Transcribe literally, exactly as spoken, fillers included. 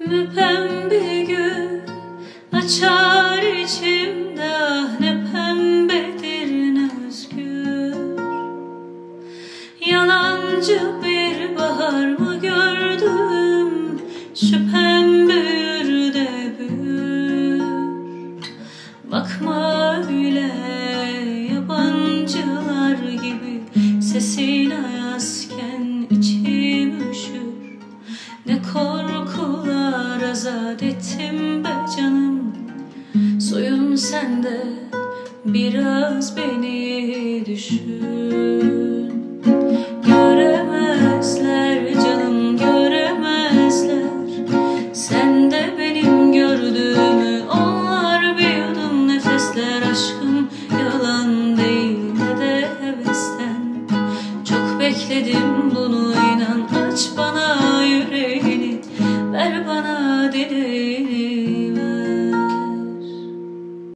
Ne pembe gün açar içimde, ah ne pembedir ne özgür. Yalancı bir bahar mı gördüm, şu pembe yürüde büyür. Bakma öyle yabancılar gibi, sesin ayazken içim üşür. Ne korkular azat ettim be canım, soyun sende biraz beni düşün. Göremezler canım, göremezler sen de benim gördüğümü. Onlar bir yudum nefesler, aşkım yalan değil ne de hevesten. Çok bekledim bunu, inan, aç bana yüreğini, ver bana dilini.